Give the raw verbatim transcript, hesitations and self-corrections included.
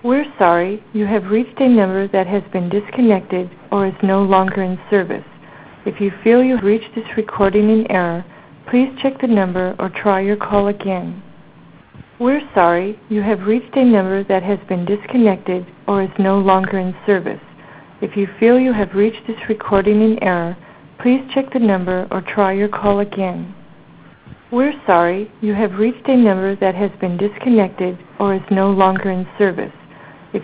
We're sorry, you have reached a number that has been disconnected or is no longer in service. If you feel you've reached this recording in error, please check the number or try your call again. We're sorry, you have reached a number that has been disconnected or is no longer in service. If you feel you have reached this recording in error, please check the number or try your call again. We're sorry, you have reached a number that has been disconnected or is no longer in service.